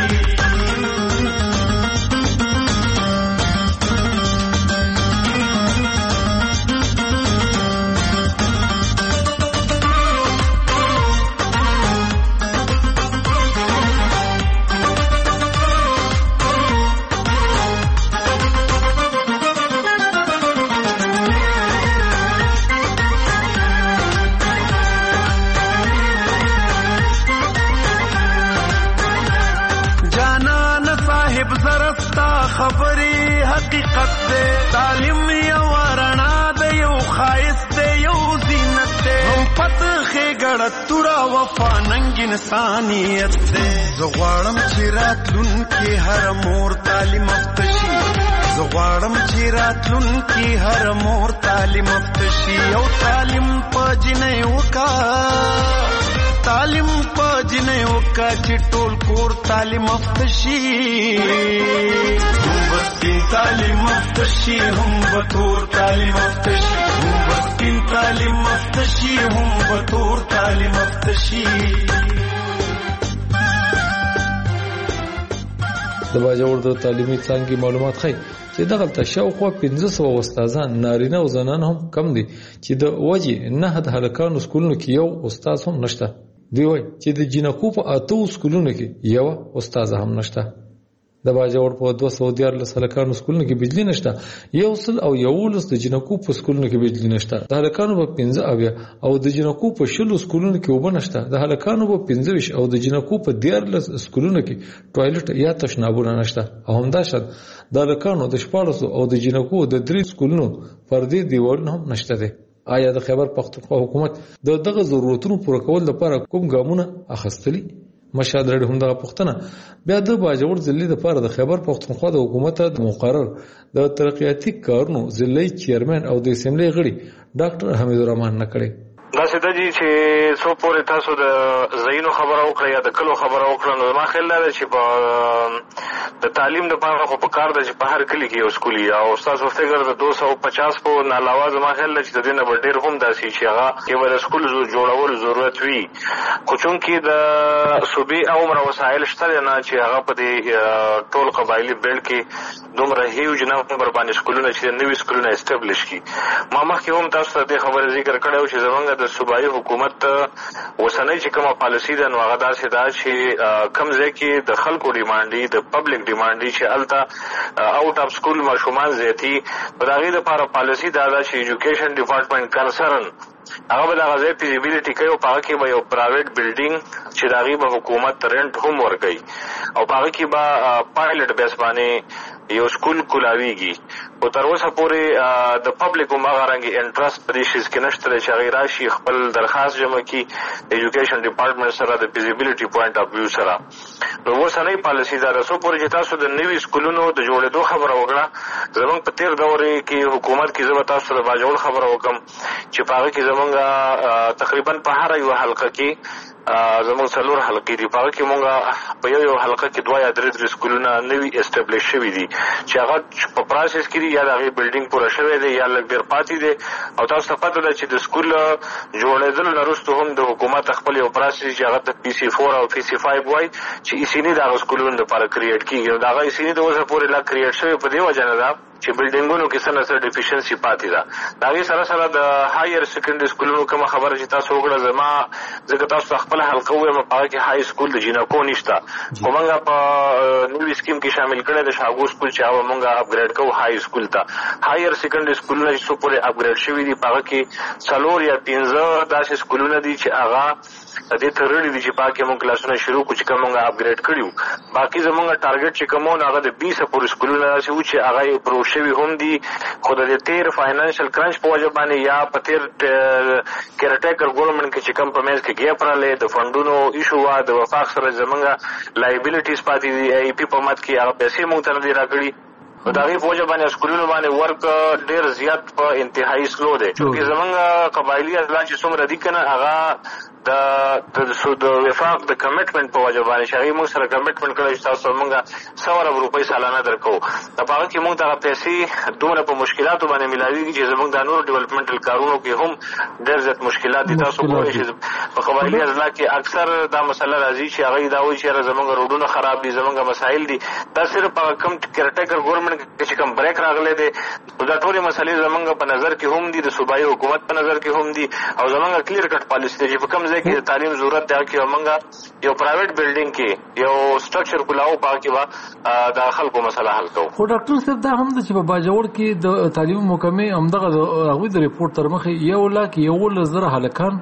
خبرې حقیقت دی تعلیم یو رڼا دی یو ښایست دی یو زینت دی هم پته ښېګړه توره وفا ننګ انسانیت دی زه غواړم چې راتلونکې هره مور تعلیم یافته شي زه غواړم چې راتلونکې هره مور تعلیم یافته شي او تعلیم په جنۍ وکا تعلیم په جنۍ وکا چې ټول کور تعلیم یافته شي بسپین تعلیم افتشي هم بطور تعلیم افتشي هم بسپین تعلیم افتشي هم بطور تعلیم افتشي د باجوړ د تعلیمي څانګې معلومات ښیي چې دغلته شاوخوا 1500 استادان نارینه او زنانه هم کم دي چې د وجې نه د هلکانو سکولونو کې یو استاد هم نشته دی وایي چې د جنکو په 8 سکولونو کې یو استاد هم نشته د باجوړ په 214 هلکانو سکولونو کې بجلی نشته 111 د جنکو په سکولونو کې بجلی نشته د هلکانو په 15 او د جنکو په 10 سکولونو کې وب نشته د هلکانو په 15 او د جنکو په 13 سکولونو کې ټوایلټ یا تشنابونه نشته او همداشت د هلکانو د 14 او د جنکو د 3 سکولونو فردي دیوالونه هم نشته دي آیا د خیبر پختونخوا حکومت دغه ضرورتونو پوره کول لپاره کوم ګامونه اخیستلي مشهد رډ هم دغه پښتنه بیا د باجوړ ضلع لپاره د خیبر پختونخوا د حکومت د مقرر د ترقیاتي کارونو ضلعي چیرمن او د اسمبلی غړي ډاکټر حمید الرحمن نکړي دا څه دی چې څو پورې تاسو د زینو خبره وکړه یا د کلو خبره وکړه نو ما خیال دی چې په د تعلیم لپاره خو په کار دی چې په هر کلی کې یو سکول وي او تاسو فکر د 250 په علاوه ما خیال دی چې د دې نه ډېر هم داسې چې هغه کې به د سکول جوړول ضرورت وي خو چونکې د صوبې عمر وسایل شته نه چې هغه په دې ټول قبایلی بیلډ کې دومره هیوج نمبر باندې سکولونه چې نوي سکولونه اسټابلیش کی ما مخکې هم تاسو ته د خبرې ذکر کړو چې زمونږ د صوبایي حکومت وسنۍ چې کومه پالیسي ده نو هغه داسې ده چې کم ځای کې د خلکو ډیمانډي د پبلک ډیمانډي چې الته آوټ اف سکول ماشومان زیاتی په دغه لپاره پالیسي دا ده چې ایجوکیشن ډپارټمنټ کنسرن هغه به دغه ځای فیزیبیلیټي کوي او هغه کې به یو پرایویټ بلډینګ چې دغه به حکومت رنټ هم ورکوي او هغه کې به پایلټ بیس باندې یو سکول کولاویږي او تر اوسه پورې د پبلک هم هغه رنګ انټرست په دې شیز کې نشته چې هغه راشي خپل درخواست جمع کړي ایجوکیشن ډپارټمنټ سره د فیزیبیلیټي پوینټ اف ویو سره نو اوسنۍ پالیسي دا رسو پورې چې تاسو د نوي سکولونو د جوړېدو خبره وکړه زمونږ په تیر دور کې حکومت کې زه تاسو سره باجوړ خبره وکم چې هغه کې زمونږ تقریبا په هر یو حلقه کې زموږ څلور حلقې دي په کې مونږه په یو حلقه کې 2 یا 3 سکولونه نوي اسټابلیش شوي دي چې هغه په پروسس کې یا د بلډینګ پوره شوی دی یا لږ ډیر پاتې دی او تاسو ته پته ده چې د سکول جوړېدل وروسته هم د حکومت خپل یو پروسس چې هغه د PC4 او PC5 وای چې ایسینی د سکولونو لپاره کریټ کیږي دا غي ایسینی د اوسه پورې لا کریټ شوی په دی وجه نه ده چې بلډینګونو کې څه نه څه ډیفیشنسي پاتې ده. د هغې سره سره د هایر سیکنډري سکولونو کومه خبره چې تاسو وکړه زما ځکه تاسو ته خپله حلقه ووایم په هغه کې های سکول د جینکو نشته خو موږ په نوي سکیم کې شامل کړی د شاګو سکول چې هغه موږ اپګریډ کوو های سکول ته. هایر سیکنډري سکولونه چې څو پورې اپګریډ شوي دي په هغه کې 4 یا 15 داسې سکولونه دي چې هغه د دې ترړي دي چې پاکه موږ کلاسونه شروع کو چې کومه اپګریډ کړیو. باقي زموږ ټارګټ چې کومونه هغه د 20 پورې سکولونه چې هغه پروف شوي هم دي خو د تیر فاینانشل کرنچ په وجه باندې یا په تیر کیرټیکر ګورنمنت کې چې کم په منځ کې ګیپ راغلی د فندونو ایشو وا د وفاق سره زموږ لایبیلیټیز پاتې دي ای پی په مت کې هغه پیسې موږ ته نه دي راکړي نو د هغې په وجه باندې سکولونو باندې ورک ډېر زیات په انتهایي سلو دی چونکې زموږ قبایلي اضلاع چې څومره دي که نه هغه د وفاق د کمیټمنټ په وجه باندې چې هغې موږ سره کمیټمنټ کړی چې تاسو موږ 100 ارب روپۍ سالانه درکوو په هغه کې موږ ته هغه پیسې دومره په مشکلاتو باندې میلاوېږي چې زموږ د نورو ډیولپمنټل کارونو کې هم ډېر زیات مشکلات دي. تاسو کولی شئ په قبایلي اضلاع کې اکثر دا مسله راځي چې هغوی دا وایي چې یاره زموږ روډونه خراب دي زموږ مسایل دي دا صرف هغه کوم کیرټیکر ګورنمنټ کې چې کوم بریک راغلی دی دا ټولې مسلې زموږ په نظر کې هم دي د صوبایي حکومت په نظر کې هم دي او زموږ کلیر کټ پالیسي دی چې په کوم ځای کې د تعلیم ضرورت دی کې موږ یو پرایویټ بلډینګ کې یو سټرکچر کولاو په کې به د خلکو مسله حل کوو. خو ډاکټر صاحب دا هم د چې په باجوړ کې د تعلیم محکمې همدغه هغوی د ریپورټ تر مخې 1,11,000 هلکان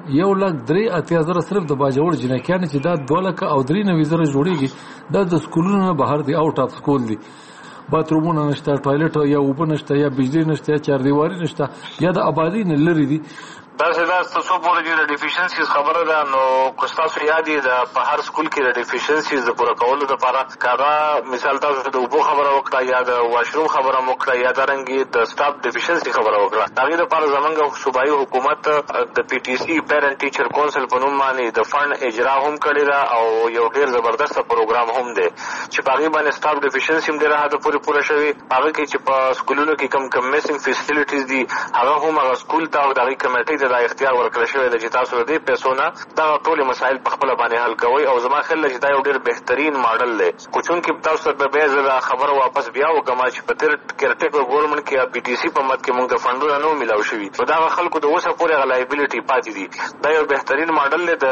1,83,000 صرف د باجوړ جنکیان چې دا 2,93,000 جوړېږي دا د سکولونو نه بهر دي آوټ اف سکول دي باترومونه نشته ټوایلټ یا اوبه نشته یا بجلی نشته یا چاردیواري نشته یا د آبادی نه لرې دي. داسې دا څو پورې چې د ډیفیشنسیز خبره ده نو که ستاسو یاد یې د په هر سکول کې د ډیفیشنسیز د پوره کولو دپاره که هغه مثال تاسو د اوبو خبره وکړه یا د واشروم خبره مو وکړه یا دارنګې د سټاف ډیفیشنسي خبره وکړه د هغې دپاره زموږ صوبایي حکومت د پی ټي سي پیرنټ ټیچر کونسل په نوم باندې د فنډ اجرا هم کړې ده او یو ډېر زبردسته پروګرام هم دی چې په هغې باندې سټاف ډیفیشنسي هم ډېره حده پورې پوره شوې هغه کې چې په سکولونو کې کم میسنګ فیسیلیټیز دي هغه هم هغه سکول ته او د هغې کمیټۍ ته دا اختیار ورکړل شوی ده چې تاسو د دې پیسو نه دغه ټولې مسایل په خپله باندې حل کوئ او زما خیال ده چې دا یو ډېر بهترین ماډل دی خو چونکې تاسو ته بیا زه دا خبره واپس بیا وکړم چې په تېر کیرټیکر ګورنمنټ کې یا پی ټي سي په مد کې موږ ته فنډونه نه وو میلاو شوي نو دغه خلکو د اوسه پورې هغه لایبیلیټي پاتې دي دا یو بهترین ماډل دی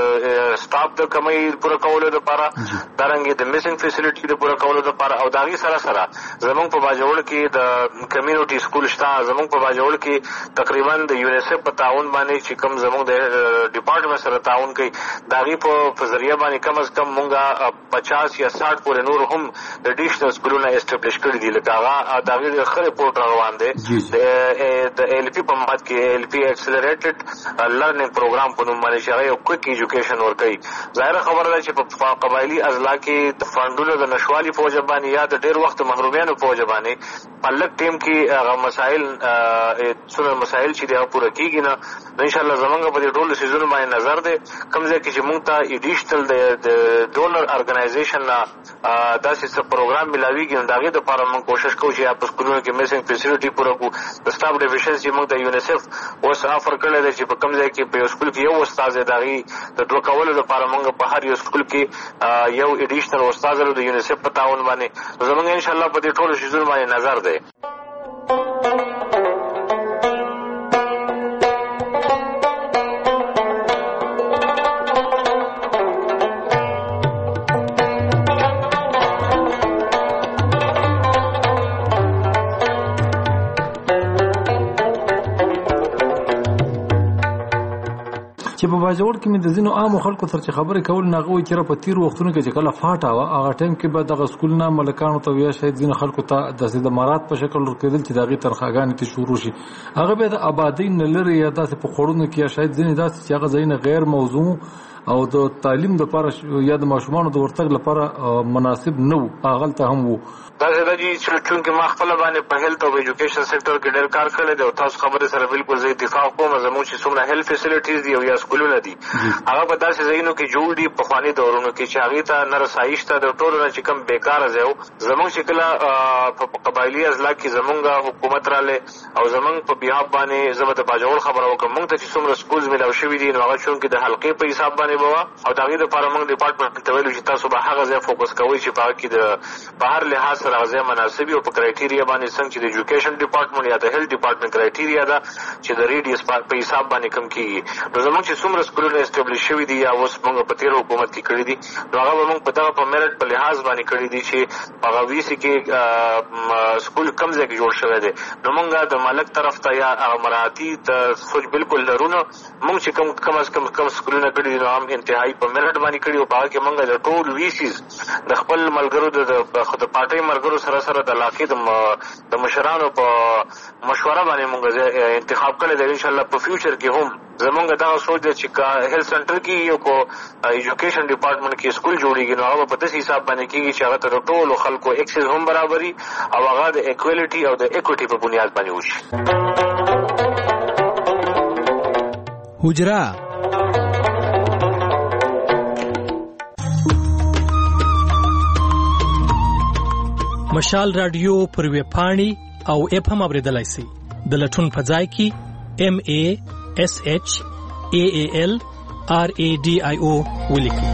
د سټاف د کمۍ پوره کولو دپاره دارنګې د میسنګ فیسیلیټي د پوره کولو دپاره او د هغې سره سره زموږ په باجوړ کې د کمیونټي سکول شته زموږ په باجوړ کې تقریبا د یونیسف په تعاون باندې چې کوم زموږ د ډپارټمنټ سره تعاون کوي د هغې په ذریعه باندې کم از کم موږ 50 یا 60 پورې نور هم اډیشنل سکولونه اسټابلیش کړي دي لکه هغه د هغې ښه رپورټ را روان دی د ایل پي په مد کې ایل پي اکسلریټډ لرننګ پروګرام په نوم باندې چې هغه یو کویک ایجوکیشن ورکوي ظاهره خبره ده چې په قبایلي اضلاع کې د فنډونو د نشوالي په وجه باندې یا د ډېر وخت محرومیانو په وجه باندې په لږ ټیم کې هغه مسایل څومره مسایل چې دي هغه پوره کېږي نه انشاءالله زمونږ په دې ټولو څیزونو باندې نظر دی کوم ځای کې چې موږ ته ایډیشنل د ډونر ارګنایزیشن نه داسې څه پروګرام میلاویږي نو د هغې دپاره موږ کوشش کوو چې یا په سکولونو کې میسنګ فیسیلیټي پوره کړو د سټاف ډیفیشنسي موږ د یونیسف اوس افر کړی دی چې په کوم ځای کې په یو سکول کې یو استاد دی د هغې د 2 کولو دپاره موږ په هر یو سکول کې یو ایډیشنل استاد لرو د یونیسف په تعاون باندې زموږ انشاءالله په دې ټولو څیزونو باندې نظر دی. چې په باجوړ کې مې د ځینو عامو خلکو سره چې خبرې کول نه هغه وایي چې په تېرو وختونو کې چې کله فاټه وه هغه ټایم کې به دغه سکولونه ملکانو ته یا شاید ځینو خلکو ته داسې د مراد په شکل ورکېدل چې د هغې تنخواګانې ترې شروع شي هغه بیا د ابادۍ نه لرې یا داسې په خوړونو کې یا شاید ځینې داسې چې هغه ځایونه غیر موضوع او د تعلیم دپاره یا د ماشومانو د ورتګ لپاره مناسب نه وو هغلته هم وو. داسې ده چې چونکې ما خپله باندې په هیلث او ایجوکیشن سیکټر کې ډېر کار کړی دی او تاسو خبرې سره بالکل زه اتفاق کوم زموږ چې څومره هیلث فیسیلیټیز دي او یا سکولونه دي هغه په داسې ځایونو کې جوړ دي پخواني دورونو کې چې هغې ته نه رسایي شته د ټولو نه چې کوم بېکاره ځای و زموږ چې کله په قبایلي اضلاع کې زموږ حکومت رالی او زموږ په بیهاف باندې زه به د باجوړ خبره وکړم موږ ته چې څومره سکولز میلاو شوي دي نو هغه چونکې د حلقې په حساب باندې جانب وا او دا غي د لپاره موږ ډپارټمنټ ته ویلو چې تاسو به هغه ځای فوکس کوئ چې په کې د په هر لحاظ سره هغه مناسبي او په کرایټیریا باندې څنګه چې د ایجوکیشن ډپارټمنټ یا د هیلث ډپارټمنټ کرایټیریا دا چې د ریډیوس په حساب باندې کم کیږي. نو زموږ چې څومره سکولونه اسټابلیش شوي دي یا اوس موږ په تیر حکومت کې کړی دي نو هغه موږ په دغه په میرټ په لحاظ باندې کړی دي چې هغه ویسي کې سکول کم ځای کې جوړ شوی دی. نو موږ د مالک طرف ته یا مراعاتي د سوچ بالکل لرونه موږ چې کم از کم سکولونه کړي دي نو هم انتهایی په میرټ باندې کړي او په هغه کې موږ د ټول ویسیز د خپل ملګرو د پارټۍ ملګرو سره د علاقې د مشرانو په مشوره باندې موږ انتخاب کړی دی. انشاءالله په فیوچر کې هم زمونږ دغه سوچ دی چې هیلث سنټر کې یو کو ایجوکیشن ډپارټمنټ کې سکول جوړیږي نو هغه په داسې حساب باندې کېږي چې هغه ته د ټولو خلکو اکسس هم برابري او هغه د ایکوالټي او د ایکوټي په بنیاد باندې وشي. حجره مشال رادیو پر ویب پاڼې او اپ هم اوریدلای شئ. د لټون په ځای کې MASHALRADIO ولیکئ.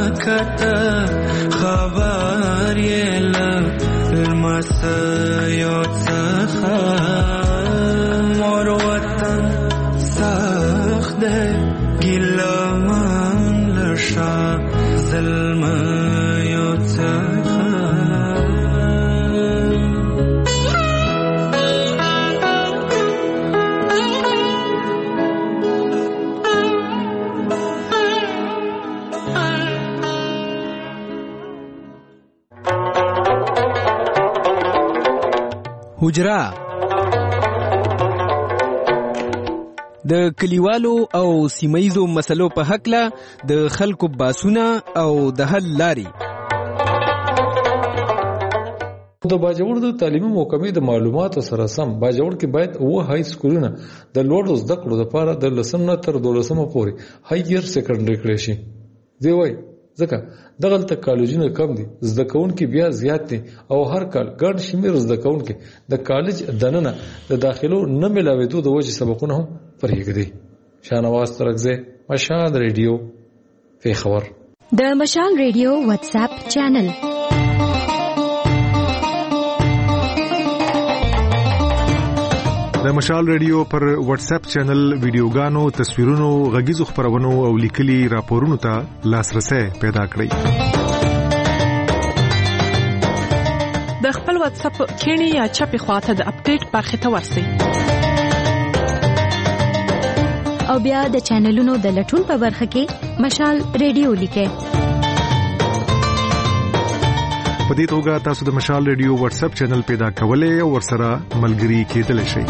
خبر یې له لمسیو زلما یو څخه حجره د کلیوالو او سیمایزو مسلو په حقله د خلکو باسونه او د حل لاري. د باجوړ د تعلیمي محکمې د معلوماتو سره سم باجوړ کې باید هاي سکولونه د لوړو زده کړو لپاره د 10 نه تر 12 پورې هایر سیکنډري کړي شي. دی وای ځکه دغلته کالجونه کم دي، زده کوونکي بیا زیات دي او هر کال ګڼ شمېر زده کوونکي د کالج دننه د داخلو نه ملاوېدو د وجې سبقونه هم پرېږدي. شاهنواز ترکزی، مشال ریډیو، پیښور. د مشال ریډیو واتس اپ چینل د مشال ریډیو پر واتس اپ چینل ویډیوګانو، تصویرونو، غږیزو خبرونو او لیکلي راپورونو ته لاسرسي پیدا کړئ. د خپل واتس اپ کینی یا چپی خواته د اپډیټ برخه ته ورسئ او بیا د چینلونو د لټون په برخه کې مشال ریډیو لیکئ. په دې توګه تاسو د مشال ریډیو واتس اپ چینل پیدا کولای او ورسره ملګري کېدلی شئ.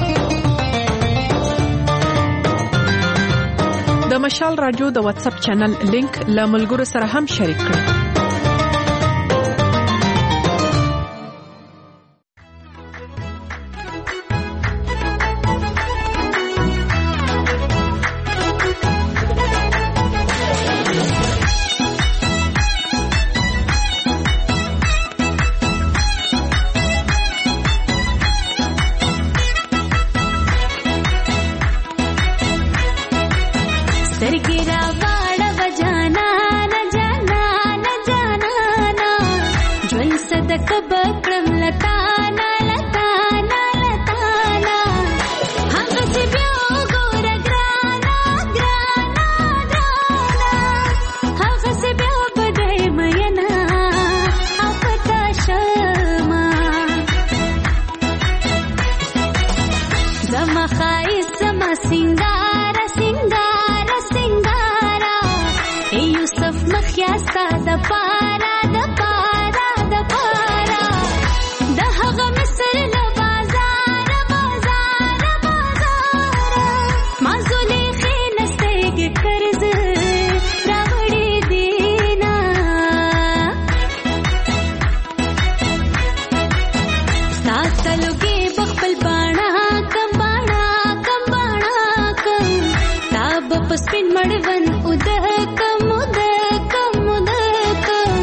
د مشال رادیو د واتس اپ چینل لینک له ملګرو سره هم شریک کړئ. Spin madavan udakam udakam udakam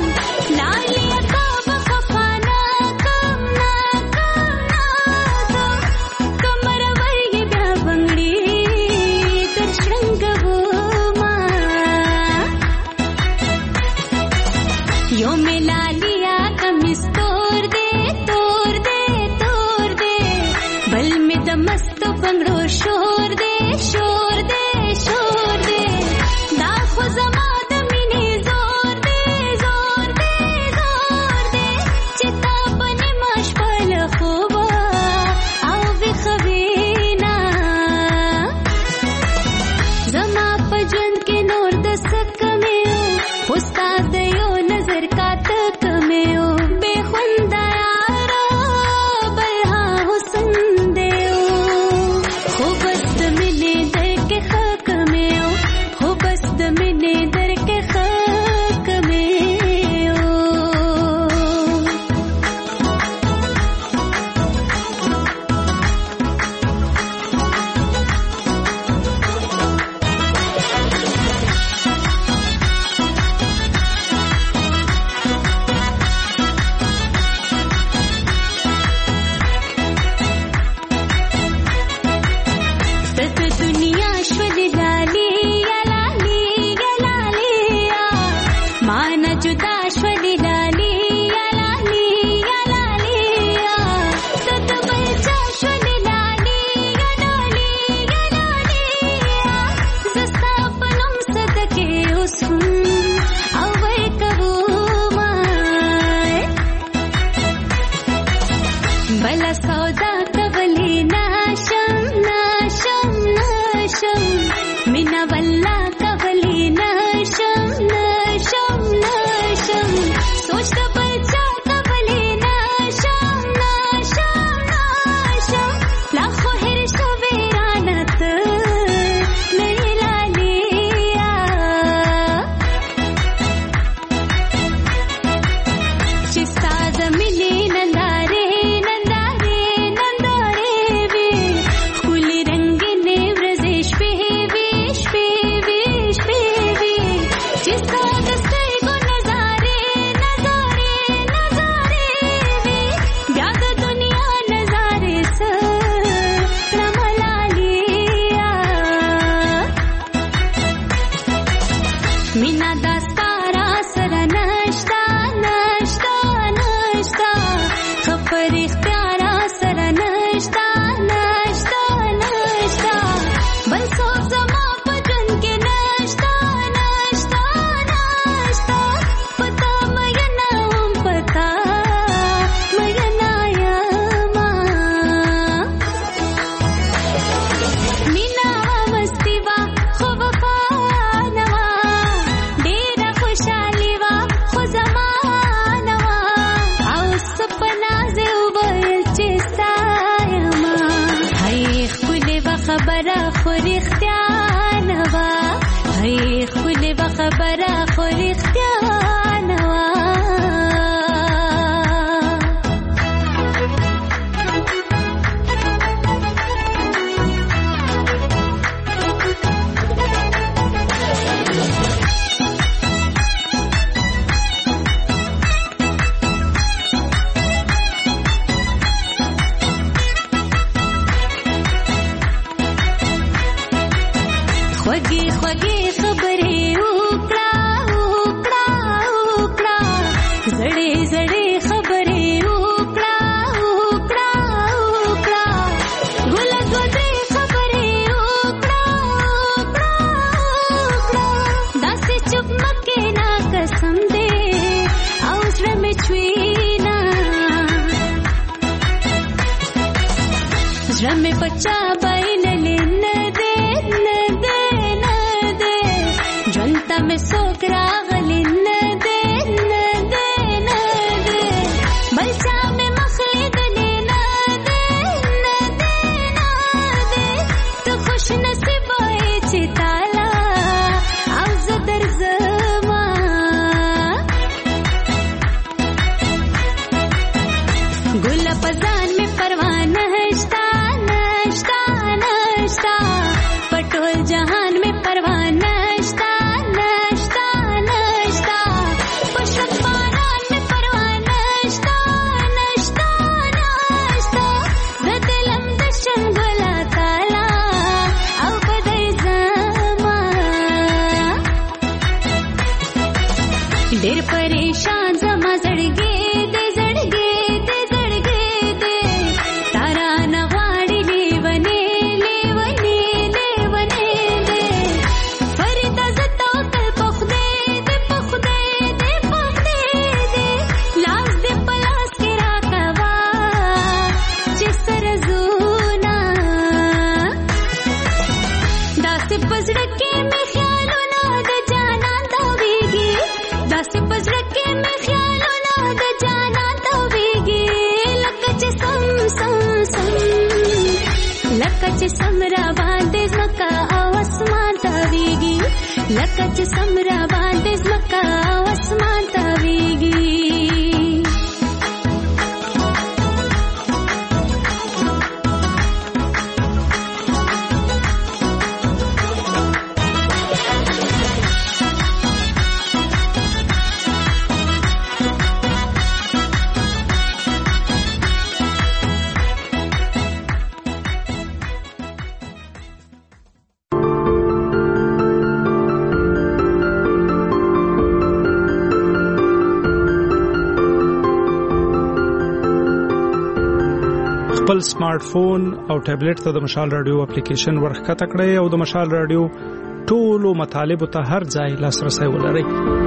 خپل سمارټ فون او ټابلیټ ته د مشال رادیو اپلیکیشن ورخکته کړئ او د مشال رادیو ټولو مطالبه ته هر ځای لاسرسي ولرئ.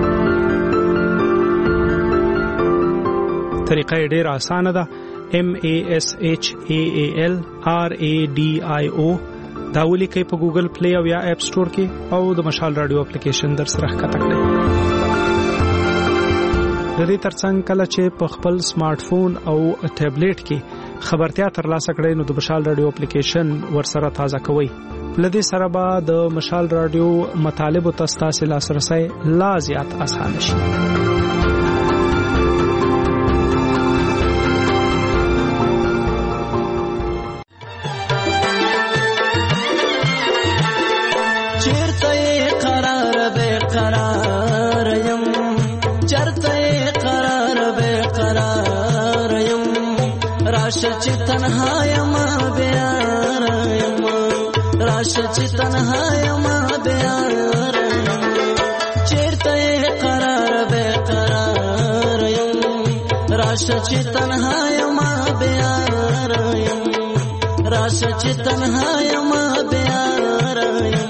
طریقه ډېره اسانه ده. MASHAALRADIO دا ولیکئ په ګوګل پلی او یا اپ سٹور کې او د مشال رادیو اپلیکیشن در سره ښکته کړئ. د دې ترڅنګ کله چې په خپل سمارټ فون او ټابلیټ کې خبرتیا ترلاسه کړئ نو د مشال رادیو اپلیکیشن ورسره تازه کوئ. لدې سره به د مشال رادیو مطالب او تاسو لاسرسي لا زیات اسانه شي. چیرته قرار به قرار چې تنها یم بیار یم راشه چې تنها یم بیار یم چیرته قرار به قرار یم راشه چې تنها یم بیار یم راشه چې تنها یم بیار یم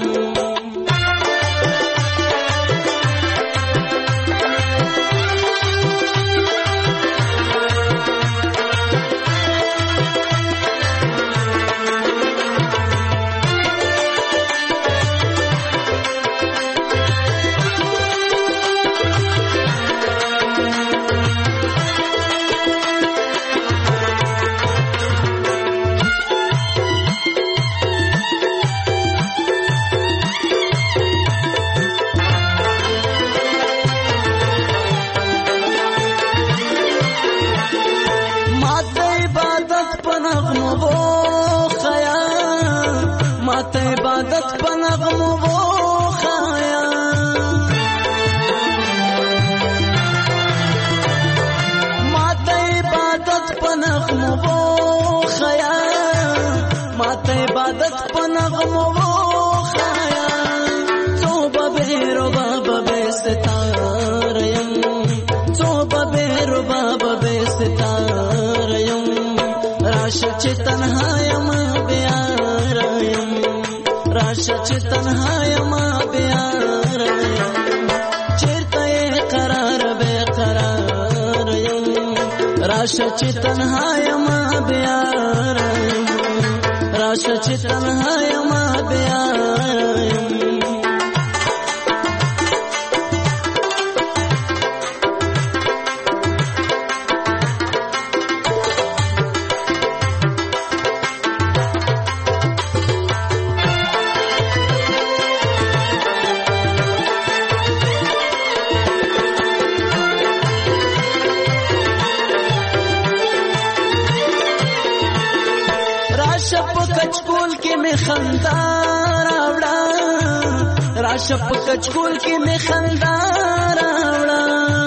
چې تنها یم بیار یم راشه چې تنها یم بیار یم چیرته قرار به قرار یم راشه چې تنها یم بیار یم راشه چې تنها یم بیار یم راشه په کچکول کې می خندا راوړه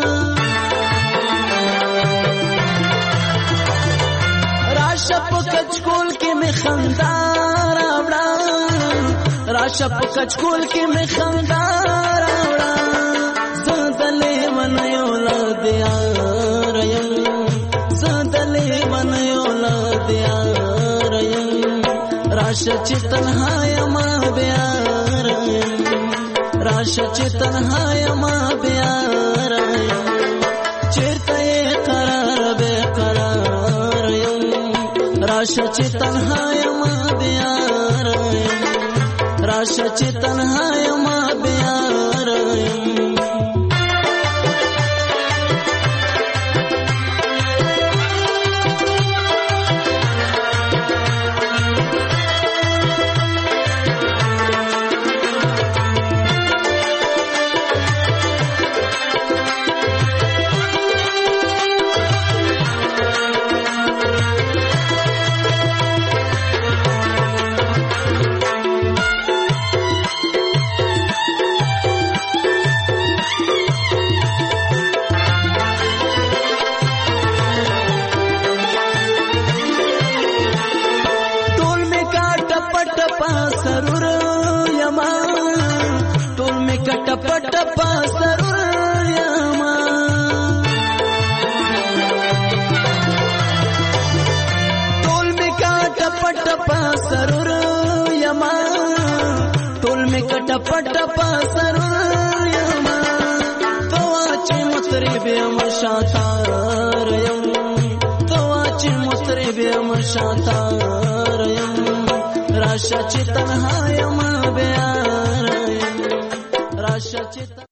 راشه په کچکول کې می خندا راوړه راشه په کچکول کې می خندا راوړه زندلې من یو لادیار یم زندلې من یو لادیار یم راشه چې تنها یم بیار یم راشه چې تنها یم بیار یم چیرته قرار به قرار یم راشه چې تنها یم بیار یم راشه چې تنها یم بیار یم پټ پاسرور یما ټول می کټ پټ پاسرور یما ټول می کټ پټ پاسرور یما توا چې مطرب یم شاتار یم توا چې مطرب یم شاتار یم راشه چې تنها یم بیار یم راشه چې